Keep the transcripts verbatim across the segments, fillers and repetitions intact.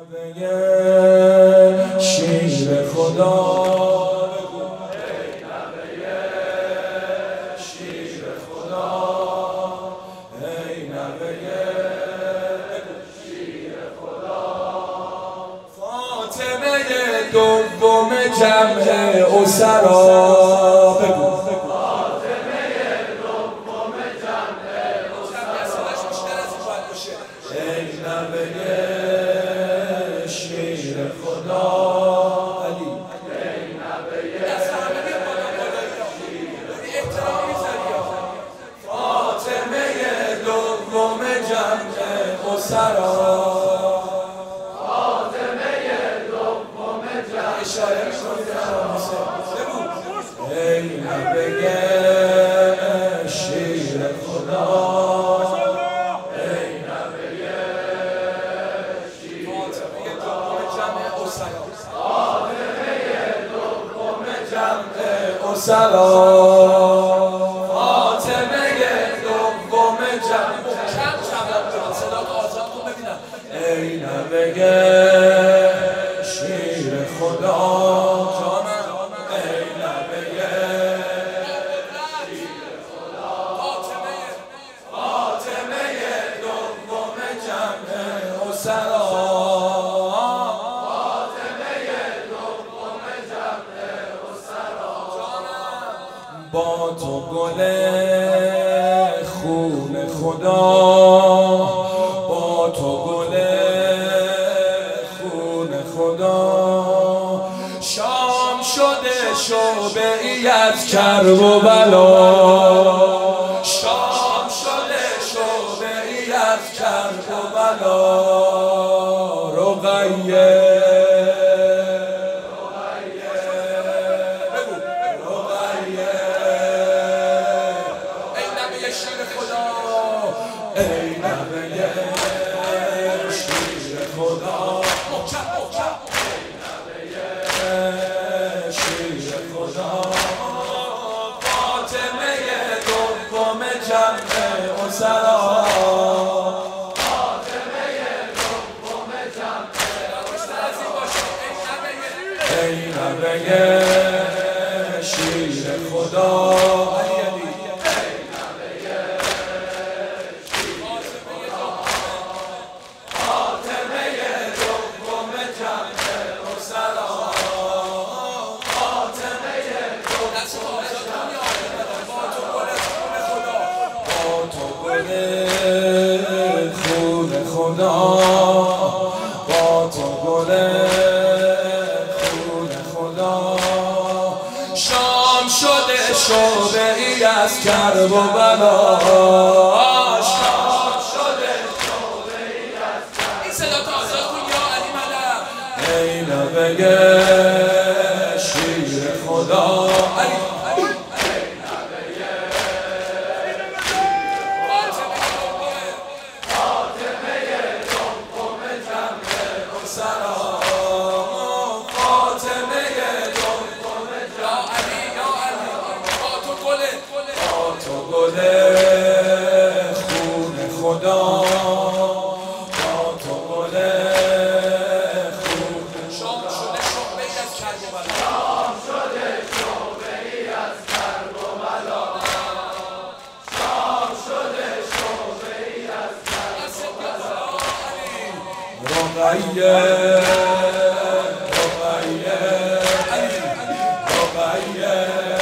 شیر خدا شیر خدا ای نوه شیر خدا فاطمه دوم جمع اسرا بگو فاطمه دوم جمع اسرا ای نوه شیر خدا علی ای نوه فاطمه دوم جمع اسرا فاطمه دوم جمع اشاره ای نوه شیر خدا ای نوه شیر فاطمه دوم جمع اسرا فاطمه دوم جمع کم جواب داد صدا آزاد کن ببینم ای نوه شیر خدا ای نوه شیر خدا فاطمه دوم جمع اسرا با تو گل خون خدا با تو گل خون خدا شام شده شعبه ای از کرب و بلا شام شده شعبه ای از کرب و بلا رقیه ای نوه شیر خدا شیر خدا فاطمه دوم جمع اسرا فاطمه دوم جمع ای نوه شیر خدا خون خدا با تو گل خون خدا شام شده شعبه ای از کرب و بلا شام شده شعبه ای از کرب این صدا تازه کن یا علی ملک ای نوه شیر خدا علی خون خدا با تو گل خون شام شده شعبه ای از کرب و بلا شام شده شعبه ای از کرب و بلا شام شده شعبه ای از کرب و بلا رقیه رقیه رقیه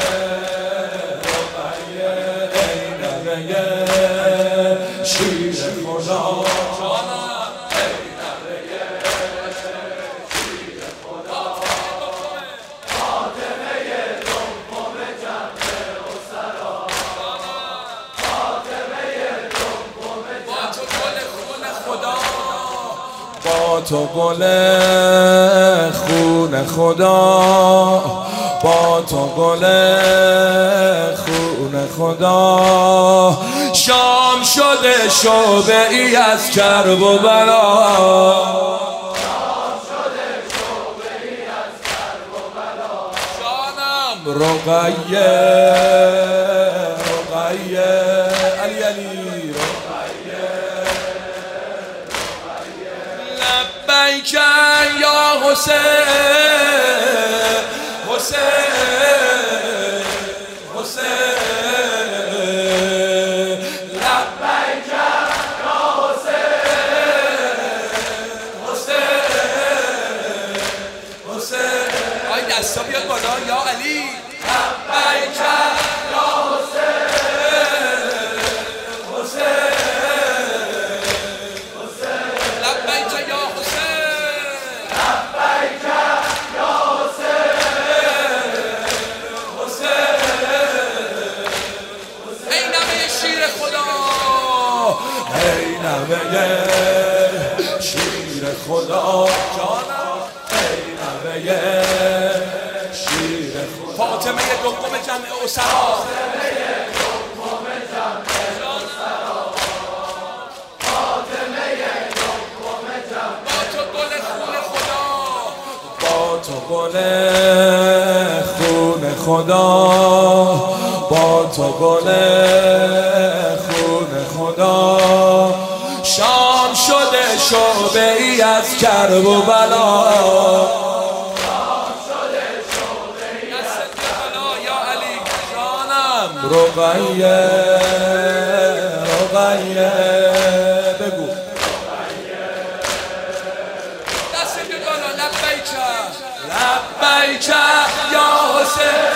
شیر خدا ای نوه شیر خدا فاطمه دوم جمع اسرا فاطمه دوم جمع با تو گل خون خدا با تو گل خون خدا شام شده شعبه ای از کرب و بلا شام شده شعبه ای از کرب و بلا جانم رقیه رقیه علی علی رقیه لبیک حسین حسین حسین لبیک یا حسین حسین حسین آی دستا بیاد بالا یا علی لبیک یا حسین حسین حسین لبیک یا حسین لبیک یا حسین حسین ای نوه شیر خدا ای نوه شیر خدا جانم ای نوه شیر خدا فاطمه دوم جمع اسرا تو گل خون خدا با تو گل خون خدا شام شده شعبه ای از کرب و بلا شام شده شعبه ای از کربلا یا علی جانم رقیه رقیه بگو لبیک یا حسین